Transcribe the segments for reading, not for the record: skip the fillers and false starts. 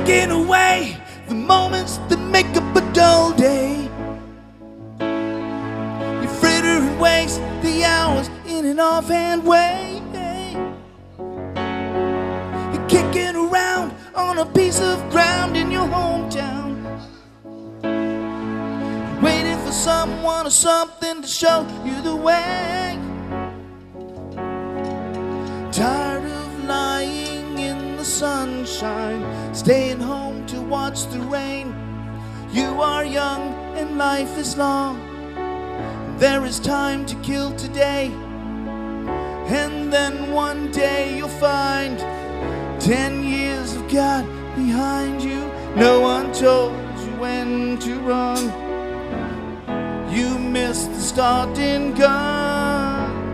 kicking away the moments that make up a dull day. You fritter and waste the hours in an offhand way. You're kicking around on a piece of ground in your hometown, waiting for someone or something to show you the way. Tired of lying in the sunshine, staying home to watch the rain. You are young and life is long. There is time to kill today, and then one day you'll find 10 years have got behind you. No one told you when to run. You missed the starting gun.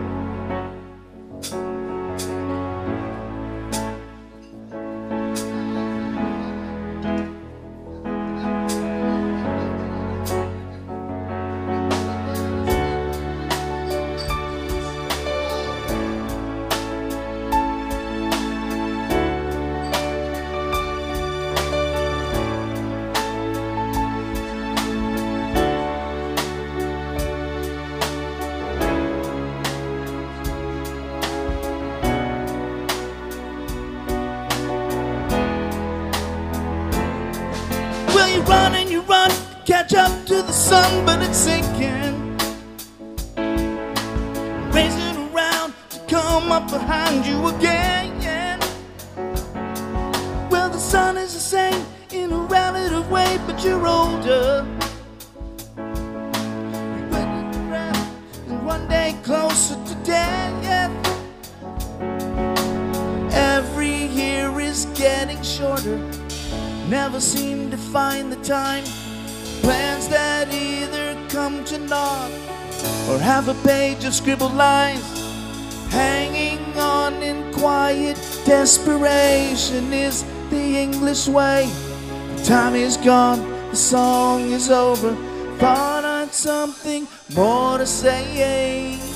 Well, you run and you run, catch up to the sun, but it's sinking, racing around to come up behind you again. Well, the sun is the same in a relative way, but you're older. You're running around and one day closer to death. Every year is getting shorter, never seem to find the time. Plans that either come to naught or have a page of scribbled lines. Hanging on in quiet desperation is the English way. The time is gone, the song is over. Thought I'd something more to say.